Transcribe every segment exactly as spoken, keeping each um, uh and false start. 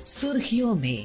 सुर्खियों में।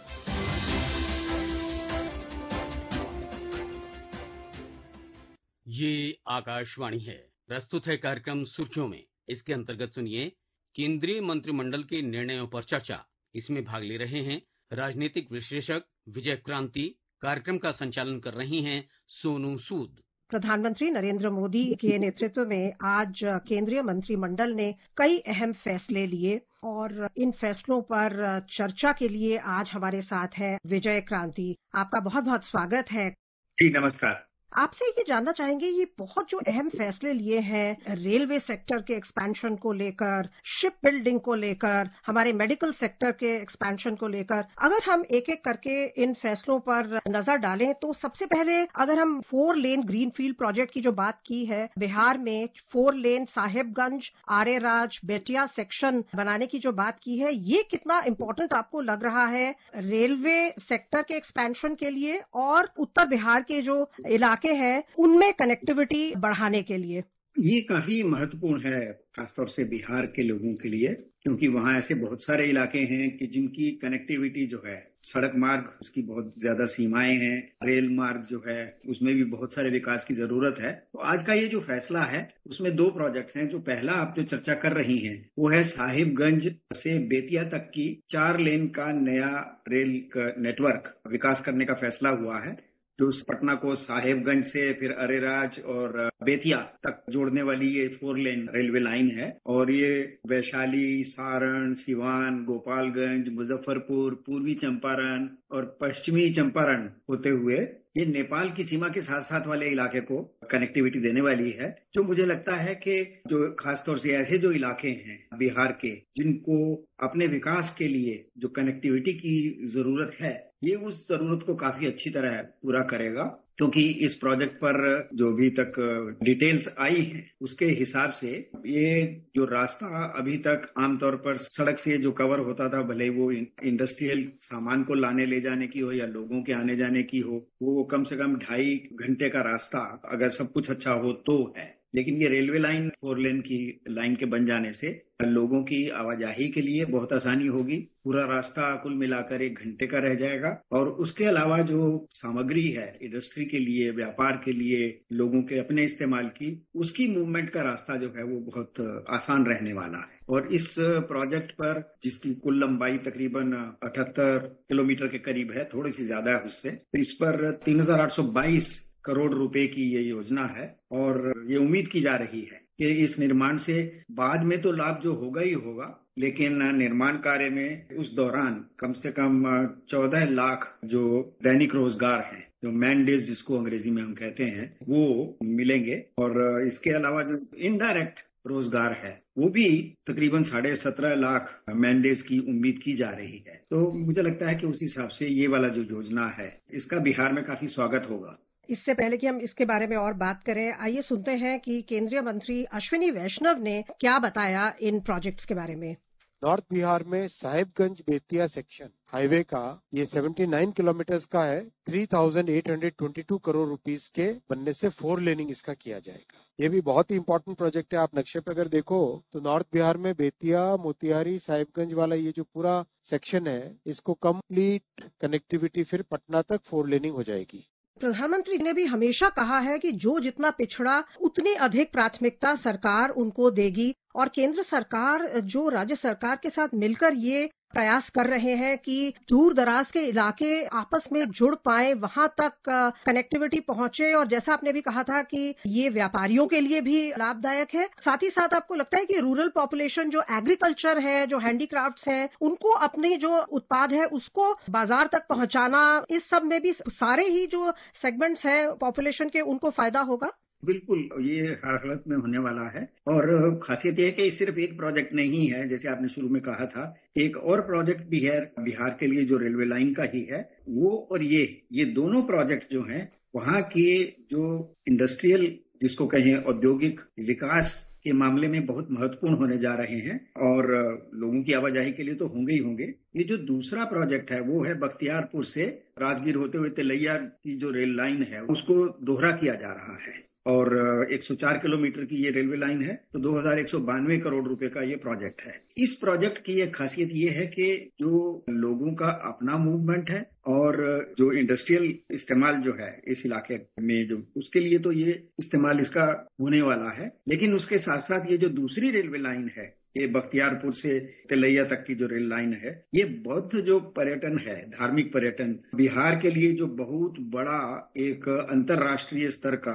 ये आकाशवाणी है। प्रस्तुत है कार्यक्रम सुर्खियों में। इसके अंतर्गत सुनिए केंद्रीय मंत्रिमंडल के निर्णयों पर चर्चा। इसमें भाग ले रहे हैं राजनीतिक विश्लेषक विजय क्रांति। कार्यक्रम का संचालन कर रही हैं सोनू सूद। प्रधानमंत्री नरेंद्र मोदी के नेतृत्व में आज केंद्रीय मंत्रिमंडल ने कई अहम फैसले लिए और इन फैसलों पर चर्चा के लिए आज हमारे साथ है विजय क्रांति। आपका बहुत बहुत स्वागत है। जी नमस्कार। आपसे ये जानना चाहेंगे, ये बहुत जो अहम फैसले लिए हैं रेलवे सेक्टर के एक्सपेंशन को लेकर, शिप बिल्डिंग को लेकर, हमारे मेडिकल सेक्टर के एक्सपेंशन को लेकर, अगर हम एक एक करके इन फैसलों पर नजर डालें तो सबसे पहले अगर हम फोर लेन ग्रीनफील्ड प्रोजेक्ट की जो बात की है, बिहार में four lane Sahebganj Areraj Bettiah section बनाने की जो बात की है, ये कितना इम्पोर्टेंट आपको लग रहा है रेलवे सेक्टर के एक्सपेंशन के लिए और उत्तर बिहार के जो इलाके के हैं उनमें कनेक्टिविटी बढ़ाने के लिए? ये काफी महत्वपूर्ण है, खासतौर से बिहार के लोगों के लिए, क्योंकि वहाँ ऐसे बहुत सारे इलाके हैं कि जिनकी कनेक्टिविटी जो है, सड़क मार्ग उसकी बहुत ज्यादा सीमाएं हैं, रेल मार्ग जो है उसमें भी बहुत सारे विकास की जरूरत है। तो आज का ये जो फैसला है उसमें दो प्रोजेक्ट्स हैं। जो पहला आप जो चर्चा कर रही हैं वो है साहिबगंज से बेतिया तक की चार लेन का नया रेल का नेटवर्क विकास करने का फैसला हुआ है, जो पटना को साहेबगंज से फिर अरेराज और बेतिया तक जोड़ने वाली ये फोर लेन रेलवे लाइन है। और ये वैशाली, सारण, सिवान, गोपालगंज, मुजफ्फरपुर, पूर्वी चंपारण और पश्चिमी चंपारण होते हुए ये नेपाल की सीमा के साथ साथ वाले इलाके को कनेक्टिविटी देने वाली है। जो मुझे लगता है कि जो खासतौर से ऐसे जो इलाके हैं बिहार के जिनको अपने विकास के लिए जो कनेक्टिविटी की जरूरत है, ये उस जरूरत को काफी अच्छी तरह पूरा करेगा। क्योंकि इस प्रोजेक्ट पर जो अभी तक डिटेल्स आई है उसके हिसाब से ये जो रास्ता अभी तक आमतौर पर सड़क से जो कवर होता था, भले वो इंडस्ट्रियल सामान को लाने ले जाने की हो या लोगों के आने जाने की हो, वो कम से कम ढाई घंटे का रास्ता अगर सब कुछ अच्छा हो तो है। लेकिन ये रेलवे लाइन फोर लेन की लाइन के बन जाने से लोगों की आवाजाही के लिए बहुत आसानी होगी। पूरा रास्ता कुल मिलाकर एक घंटे का रह जाएगा और उसके अलावा जो सामग्री है इंडस्ट्री के लिए, व्यापार के लिए, लोगों के अपने इस्तेमाल की, उसकी मूवमेंट का रास्ता जो है वो बहुत आसान रहने वाला है। और इस प्रोजेक्ट पर जिसकी कुल लंबाई तकरीबन अठहत्तर किलोमीटर के करीब है, थोड़ी सी ज्यादा है उससे, तो इस पर तीन हजार आठ सौ बाईस करोड़ रुपए की ये योजना है। और ये उम्मीद की जा रही है कि इस निर्माण से बाद में तो लाभ जो होगा ही होगा, लेकिन निर्माण कार्य में उस दौरान कम से कम चौदह लाख जो दैनिक रोजगार हैं, जो मैन डेज जिसको अंग्रेजी में हम कहते हैं, वो मिलेंगे। और इसके अलावा जो इनडायरेक्ट रोजगार है वो भी तकरीबन साढ़े सत्रह लाख मैन डेज की उम्मीद की जा रही है। तो मुझे लगता है कि उस हिसाब से ये वाला जो योजना है इसका बिहार में काफी स्वागत होगा। इससे पहले कि हम इसके बारे में और बात करें, आइए सुनते हैं कि केंद्रीय मंत्री अश्विनी वैष्णव ने क्या बताया इन प्रोजेक्ट्स के बारे में। नॉर्थ बिहार में साहिबगंज बेतिया सेक्शन हाईवे का ये उन्यासी किलोमीटर का है। तीन हज़ार आठ सौ बाईस करोड़ रुपीस के बनने से फोर लेनिंग इसका किया जाएगा। ये भी बहुत ही इंपॉर्टेंट प्रोजेक्ट है। आप नक्शे पे अगर देखो तो नॉर्थ बिहार में बेतिया, मोतिहारी, साहिबगंज वाला ये जो पूरा सेक्शन है, इसको कंप्लीट कनेक्टिविटी फिर पटना तक फोर लेनिंग हो जाएगी। प्रधानमंत्री ने भी हमेशा कहा है कि जो जितना पिछड़ा उतनी अधिक प्राथमिकता सरकार उनको देगी और केंद्र सरकार जो राज्य सरकार के साथ मिलकर ये प्रयास कर रहे हैं कि दूर दराज के इलाके आपस में जुड़ पाए, वहां तक कनेक्टिविटी पहुंचे। और जैसा आपने भी कहा था कि ये व्यापारियों के लिए भी लाभदायक है। साथ ही साथ आपको लगता है कि रूरल पॉपुलेशन जो एग्रीकल्चर है, जो हैंडीक्राफ्ट्स हैं, उनको अपने जो उत्पाद है उसको बाजार तक पहुंचाना, इस सब में भी सारे ही जो सेगमेंट्स हैं पॉपुलेशन के उनको फायदा होगा। बिल्कुल, ये हर हालत में होने वाला है। और खासियत यह है कि सिर्फ एक प्रोजेक्ट नहीं है, जैसे आपने शुरू में कहा था, एक और प्रोजेक्ट भी है बिहार के लिए जो रेलवे लाइन का ही है। वो और ये ये दोनों प्रोजेक्ट जो हैं वहाँ के जो इंडस्ट्रियल जिसको कहें औद्योगिक विकास के मामले में बहुत महत्वपूर्ण होने जा रहे हैं और लोगों की आवाजाही के लिए तो होंगे ही होंगे। ये जो दूसरा प्रोजेक्ट है वो है बख्तियारपुर से राजगीर होते हुए तिलैया की जो रेल लाइन है उसको दोहरा किया जा रहा है। और एक सौ चार किलोमीटर की ये रेलवे लाइन है, तो दो हज़ार एक सौ बानवे करोड़ रुपए का ये प्रोजेक्ट है। इस प्रोजेक्ट की एक खासियत ये है कि जो लोगों का अपना मूवमेंट है और जो इंडस्ट्रियल इस्तेमाल जो है इस इलाके में, जो उसके लिए तो ये इस्तेमाल इसका होने वाला है। लेकिन उसके साथ साथ ये जो दूसरी रेलवे लाइन है, ये बख्तियारपुर से तिलैया तक की जो रेल लाइन है, ये बौद्ध जो पर्यटन है, धार्मिक पर्यटन, बिहार के लिए जो बहुत बड़ा एक अंतर्राष्ट्रीय स्तर का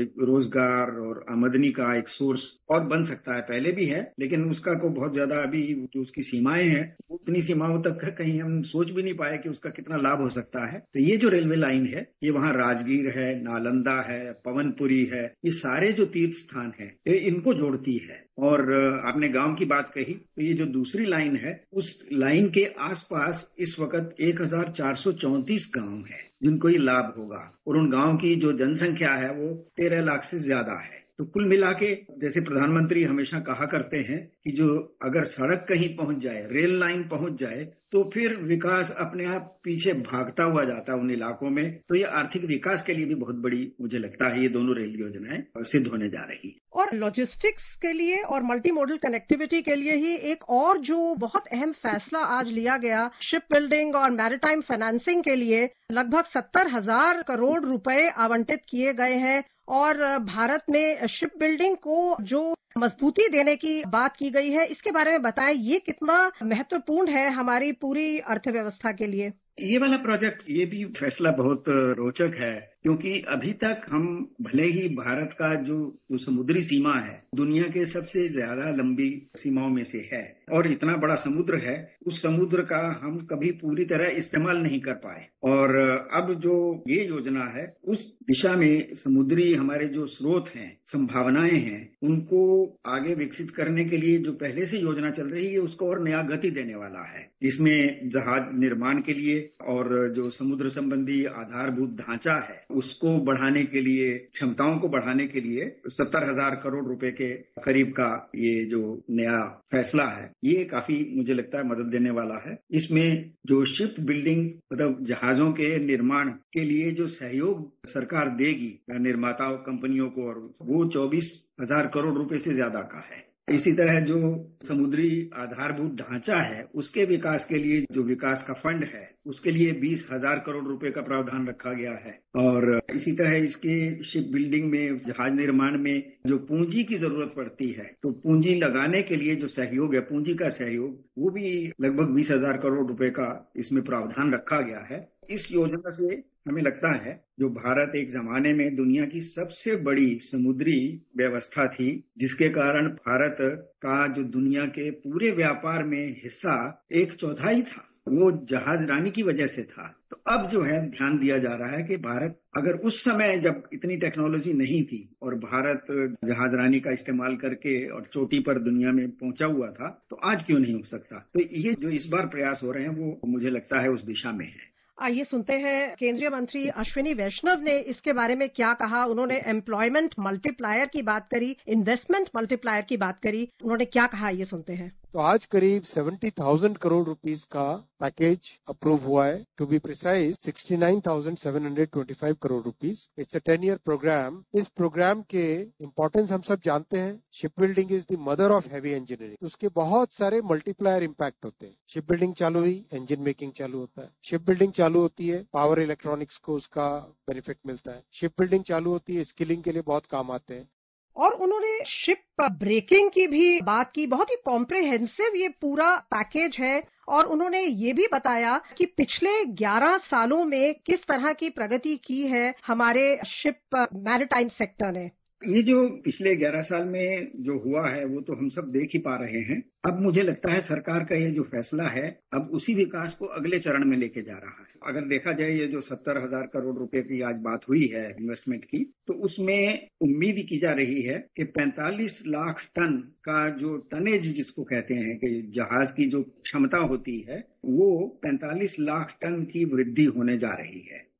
रोजगार और आमदनी का एक सोर्स और बन सकता है। पहले भी है, लेकिन उसका को बहुत ज्यादा अभी जो उसकी सीमाएं हैं, उतनी सीमाओं तक कहीं हम सोच भी नहीं पाए कि उसका कितना लाभ हो सकता है। तो ये जो रेलवे लाइन है, ये वहाँ राजगीर है, नालंदा है, पवनपुरी है, ये सारे जो तीर्थ स्थान है, ये इनको जोड़ती है। और आपने गांव की बात कही, तो ये जो दूसरी लाइन है, उस लाइन के आसपास इस वक्त एक हज़ार चार सौ चौंतीस गांव है जिनको ये लाभ होगा, और उन गांव की जो जनसंख्या है वो तेरह लाख से ज्यादा है। तो कुल मिला के, जैसे प्रधानमंत्री हमेशा कहा करते हैं कि जो अगर सड़क कहीं पहुंच जाए, रेल लाइन पहुंच जाए, तो फिर विकास अपने आप पीछे भागता हुआ जाता है उन इलाकों में। तो ये आर्थिक विकास के लिए भी बहुत बड़ी, मुझे लगता है, ये दोनों रेल योजनाएं सिद्ध होने जा रही है। और लॉजिस्टिक्स के लिए और मल्टी मॉडल कनेक्टिविटी के लिए ही एक और जो बहुत अहम फैसला आज लिया गया, शिप बिल्डिंग और मैरीटाइम फाइनेंसिंग के लिए लगभग सत्तर हजार करोड़ रुपए आवंटित किए गए हैं। और भारत में शिप बिल्डिंग को जो मजबूती देने की बात की गई है, इसके बारे में बताएं, ये कितना महत्वपूर्ण है हमारी पूरी अर्थव्यवस्था के लिए। ये वाला प्रोजेक्ट, ये भी फैसला बहुत रोचक है, क्योंकि अभी तक हम भले ही भारत का जो, जो समुद्री सीमा है दुनिया के सबसे ज्यादा लंबी सीमाओं में से है, और इतना बड़ा समुद्र है, उस समुद्र का हम कभी पूरी तरह इस्तेमाल नहीं कर पाए। और अब जो ये योजना है, उस दिशा में समुद्री हमारे जो स्रोत हैं, संभावनाएं हैं, उनको आगे विकसित करने के लिए जो पहले से योजना चल रही है, उसको और नया गति देने वाला है। इसमें जहाज निर्माण के लिए और जो समुद्र संबंधी आधारभूत ढांचा है, उसको बढ़ाने के लिए, क्षमताओं को बढ़ाने के लिए सत्तर हजार करोड़ रुपए के करीब का ये जो नया फैसला है, ये काफी मुझे लगता है मदद देने वाला है। इसमें जो शिप बिल्डिंग, मतलब जहाजों के निर्माण के लिए जो सहयोग सरकार देगी निर्माताओं कंपनियों को, और वो चौबीस हजार करोड़ रुपए से ज्यादा का है। इसी तरह जो समुद्री आधारभूत ढांचा है, उसके विकास के लिए जो विकास का फंड है, उसके लिए बीस हजार करोड़ रुपए का प्रावधान रखा गया है। और इसी तरह इसके शिप बिल्डिंग में, जहाज निर्माण में जो पूंजी की जरूरत पड़ती है, तो पूंजी लगाने के लिए जो सहयोग है, पूंजी का सहयोग, वो भी लगभग बीस हजार करोड़ रुपए का इसमें प्रावधान रखा गया है। इस योजना से हमें लगता है जो भारत एक जमाने में दुनिया की सबसे बड़ी समुद्री व्यवस्था थी, जिसके कारण भारत का जो दुनिया के पूरे व्यापार में हिस्सा एक चौथाई था, वो जहाज रानी की वजह से था। तो अब जो है ध्यान दिया जा रहा है कि भारत, अगर उस समय जब इतनी टेक्नोलॉजी नहीं थी और भारत जहाज रानी का इस्तेमाल करके और चोटी पर दुनिया में पहुंचा हुआ था, तो आज क्यों नहीं हो सकता। तो ये जो इस बार प्रयास हो रहे हैं, वो मुझे लगता है उस दिशा में है। आइए सुनते हैं केंद्रीय मंत्री अश्विनी वैष्णव ने इसके बारे में क्या कहा। उन्होंने एम्प्लॉयमेंट मल्टीप्लायर की बात करी, इन्वेस्टमेंट मल्टीप्लायर की बात करी, उन्होंने क्या कहा, ये सुनते हैं। तो आज करीब सत्तर हज़ार करोड़ रुपीस का पैकेज अप्रूव हुआ है। टू बी प्रिसाइज उनहत्तर हज़ार सात सौ पच्चीस crore rupees. It's a ten year program. इस प्रोग्राम के इम्पोर्टेंस हम सब जानते हैं। Ship building is the mother of heavy engineering. उसके बहुत सारे मल्टीप्लायर इम्पैक्ट होते हैं। शिप बिल्डिंग चालू हुई, इंजन मेकिंग चालू होता है। शिप बिल्डिंग चालू होती है, पावर इलेक्ट्रॉनिक्स को उसका बेनिफिट मिलता है। शिप बिल्डिंग चालू होती है, स्किलिंग के लिए बहुत काम आते हैं। और उन्होंने शिप ब्रेकिंग की भी बात की। बहुत ही कॉम्प्रिहेंसिव ये पूरा पैकेज है। और उन्होंने ये भी बताया कि पिछले ग्यारह सालों में किस तरह की प्रगति की है हमारे शिप मैरीटाइम सेक्टर ने। ये जो पिछले ग्यारह साल में जो हुआ है, वो तो हम सब देख ही पा रहे हैं। अब मुझे लगता है सरकार का ये जो फैसला है, अब उसी विकास को अगले चरण में लेके जा रहा है। अगर देखा जाए, ये जो सत्तर हजार करोड़ रुपए की आज बात हुई है इन्वेस्टमेंट की, तो उसमें उम्मीद की जा रही है कि पैंतालीस लाख टन का जो टनेज जिसको कहते हैं कि जहाज की जो क्षमता होती है, वो पैंतालीस लाख टन की वृद्धि होने जा रही है।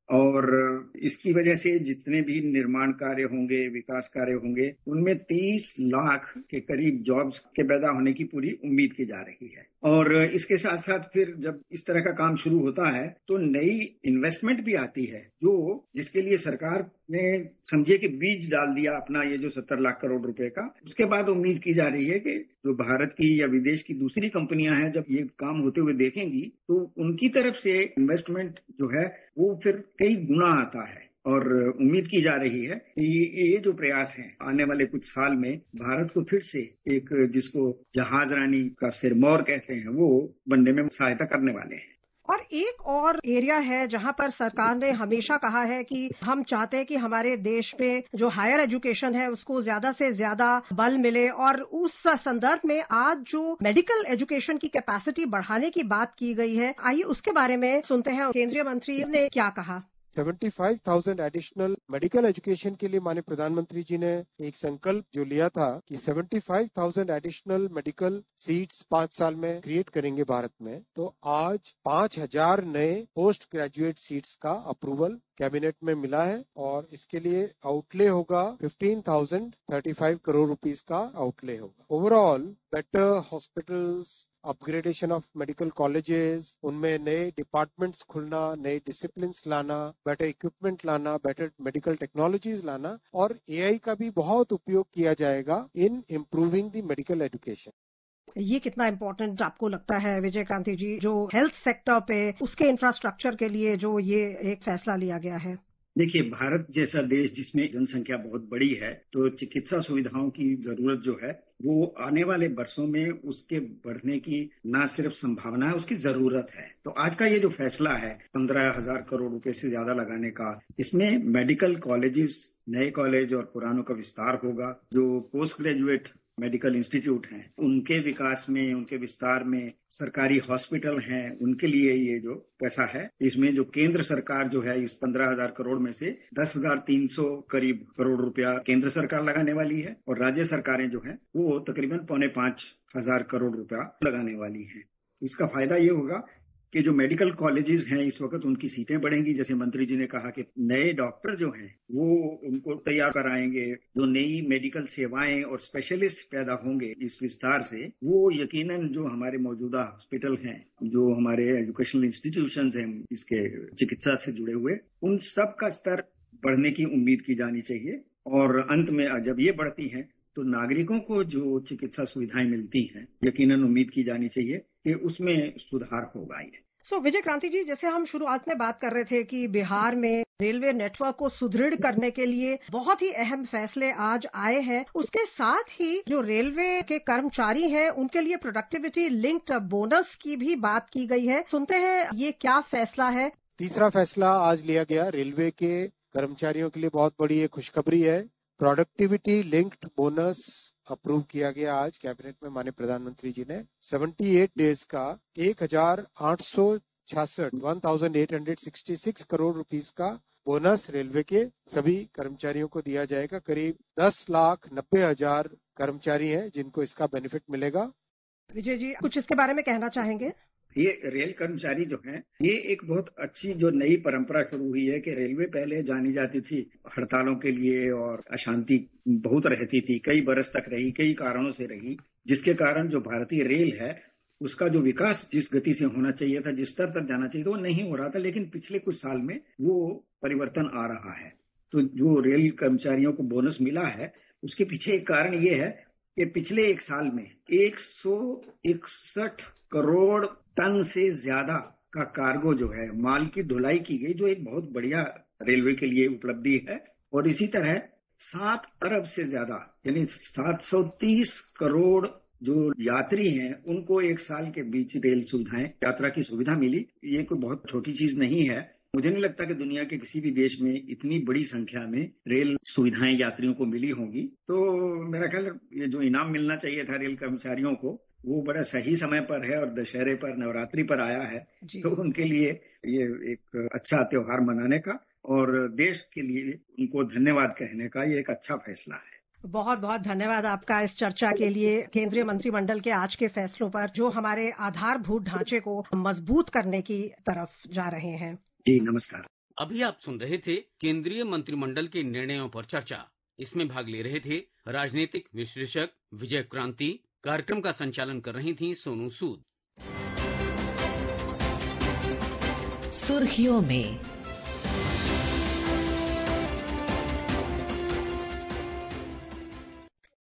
और इसकी वजह से जितने भी निर्माण कार्य होंगे, विकास कार्य होंगे, उनमें तीस लाख के करीब जॉब्स के पैदा होने की पूरी उम्मीद की जा रही है। और इसके साथ साथ फिर जब इस तरह का काम शुरू होता है तो नई इन्वेस्टमेंट भी आती है, जो जिसके लिए सरकार ने समझिए कि बीज डाल दिया अपना ये जो सत्तर लाख करोड़ रुपए का। उसके बाद उम्मीद की जा रही है कि जो भारत की या विदेश की दूसरी कंपनियां हैं, जब ये काम होते हुए देखेंगी तो उनकी तरफ से इन्वेस्टमेंट जो है वो फिर कई गुना आता है। और उम्मीद की जा रही है कि ये जो प्रयास हैं आने वाले कुछ साल में भारत को फिर से एक, जिसको जहाज रानी का सिरमौर कहते हैं, वो बनने में सहायता करने वाले हैं। और एक और एरिया है जहां पर सरकार ने हमेशा कहा है कि हम चाहते हैं कि हमारे देश में जो हायर एजुकेशन है उसको ज्यादा से ज्यादा बल मिले, और उस संदर्भ में आज जो मेडिकल एजुकेशन की कैपेसिटी बढ़ाने की बात की गई है, आइए उसके बारे में सुनते हैं केंद्रीय मंत्री ने क्या कहा। पचहत्तर हज़ार एडिशनल मेडिकल एजुकेशन के लिए माननीय प्रधानमंत्री जी ने एक संकल्प जो लिया था कि पचहत्तर हज़ार एडिशनल मेडिकल सीट्स पांच साल में क्रिएट करेंगे भारत में, तो आज पांच हज़ार नए पोस्ट ग्रेजुएट सीट्स का अप्रूवल कैबिनेट में मिला है और इसके लिए आउटले होगा पंद्रह हज़ार पैंतीस करोड़ रुपीस का आउटले होगा। Overall better hospitals, upgradation of medical colleges, उनमें नए डिपार्टमेंट्स खुलना, नए डिसिप्लिन्स लाना, बेटर इक्विपमेंट लाना, बेटर मेडिकल टेक्नोलॉजीज लाना, और एआई का भी बहुत उपयोग किया जाएगा in improving the medical education. ये कितना इम्पोर्टेंट आपको लगता है विजय क्रांति जी, जो हेल्थ सेक्टर पे उसके इंफ्रास्ट्रक्चर के लिए जो ये एक फैसला लिया गया है? देखिए, भारत जैसा देश जिसमें जनसंख्या बहुत बड़ी है, तो चिकित्सा सुविधाओं की जरूरत जो है वो आने वाले वर्षों में उसके बढ़ने की न सिर्फ संभावना है, उसकी जरूरत है। तो आज का ये जो फैसला है पंद्रह हजार करोड़ रुपए से ज्यादा लगाने का, इसमें मेडिकल कॉलेजेस, नए कॉलेज और पुरानों का विस्तार होगा। जो पोस्ट ग्रेजुएट मेडिकल इंस्टीट्यूट हैं उनके विकास में, उनके विस्तार में, सरकारी हॉस्पिटल हैं उनके लिए ये जो पैसा है, इसमें जो केंद्र सरकार जो है इस पंद्रह हजार करोड़ में से दस हजार तीन सौ करीब करोड़ रुपया केंद्र सरकार लगाने वाली है और राज्य सरकारें जो हैं वो तकरीबन पौने पांच हजार करोड़ रुपया लगाने वाली हैं। इसका फायदा ये होगा कि जो मेडिकल कॉलेजेस हैं इस वक्त उनकी सीटें बढ़ेंगी। जैसे मंत्री जी ने कहा कि नए डॉक्टर जो हैं वो उनको तैयार कराएंगे, जो नई मेडिकल सेवाएं और स्पेशलिस्ट पैदा होंगे इस विस्तार से, वो यकीनन जो हमारे मौजूदा हॉस्पिटल हैं, जो हमारे एजुकेशनल इंस्टीट्यूशंस हैं इसके चिकित्सा से जुड़े हुए, उन सब का स्तर बढ़ने की उम्मीद की जानी चाहिए। और अंत में जब ये बढ़ती हैं तो नागरिकों को जो चिकित्सा सुविधाएं मिलती हैं यकीनन उम्मीद की जानी चाहिए कि उसमें सुधार होगा। ये सो so, विजय क्रांति जी, जैसे हम शुरुआत में बात कर रहे थे कि बिहार में रेलवे नेटवर्क को सुदृढ़ करने के लिए बहुत ही अहम फैसले आज आए हैं, उसके साथ ही जो रेलवे के कर्मचारी हैं उनके लिए प्रोडक्टिविटी लिंक्ड बोनस की भी बात की गई है। सुनते हैं ये क्या फैसला है। तीसरा फैसला आज लिया गया, रेलवे के कर्मचारियों के लिए बहुत बड़ी एक खुशखबरी है। प्रोडक्टिविटी लिंक्ड बोनस अप्रूव किया गया आज कैबिनेट में माननीय प्रधानमंत्री जी ने। अठहत्तर डेज का एक हजार आठ सौ छियासठ one thousand eight hundred sixty six crore rupees का बोनस रेलवे के सभी कर्मचारियों को दिया जाएगा। करीब दस लाख नब्बे हजार कर्मचारी हैं जिनको इसका बेनिफिट मिलेगा। विजय जी, कुछ इसके बारे में कहना चाहेंगे? ये रेल कर्मचारी जो हैं, ये एक बहुत अच्छी जो नई परंपरा शुरू हुई है कि रेलवे पहले जानी जाती थी हड़तालों के लिए और अशांति बहुत रहती थी, कई बरस तक रही, कई कारणों से रही, जिसके कारण जो भारतीय रेल है उसका जो विकास जिस गति से होना चाहिए था, जिस स्तर तक जाना चाहिए था, वो नहीं हो रहा था। लेकिन पिछले कुछ साल में वो परिवर्तन आ रहा है। तो जो रेल कर्मचारियों को बोनस मिला है उसके पीछे एक कारण ये है कि पिछले एक साल में एक सौ इकसठ करोड़ टन से ज्यादा का कार्गो जो है, माल की ढुलाई की गई, जो एक बहुत बढ़िया रेलवे के लिए उपलब्धि है। और इसी तरह सात अरब से ज्यादा यानी सात सौ तीस करोड़ जो यात्री हैं उनको एक साल के बीच रेल सुविधाएं, यात्रा की सुविधा मिली। ये कोई बहुत छोटी चीज नहीं है। मुझे नहीं लगता कि दुनिया के किसी भी देश में इतनी बड़ी संख्या में रेल सुविधाएं यात्रियों को मिली होंगी। तो मेरा ख्याल ये जो इनाम मिलना चाहिए था रेल कर्मचारियों को, वो बड़ा सही समय पर है और दशहरे पर, नवरात्रि पर आया है। तो उनके लिए ये एक अच्छा त्योहार मनाने का और देश के लिए उनको धन्यवाद कहने का ये एक अच्छा फैसला है। बहुत बहुत धन्यवाद आपका इस चर्चा के लिए, केंद्रीय मंत्रिमंडल के आज के फैसलों पर जो हमारे आधारभूत ढांचे को मजबूत करने की तरफ जा रहे हैं। जी नमस्कार। अभी आप सुन रहे थे केंद्रीय मंत्रिमंडल के निर्णयों पर चर्चा। इसमें भाग ले रहे थे राजनीतिक विश्लेषक विजय क्रांति। कार्यक्रम का संचालन कर रही थी सोनू सूद। सुर्खियों में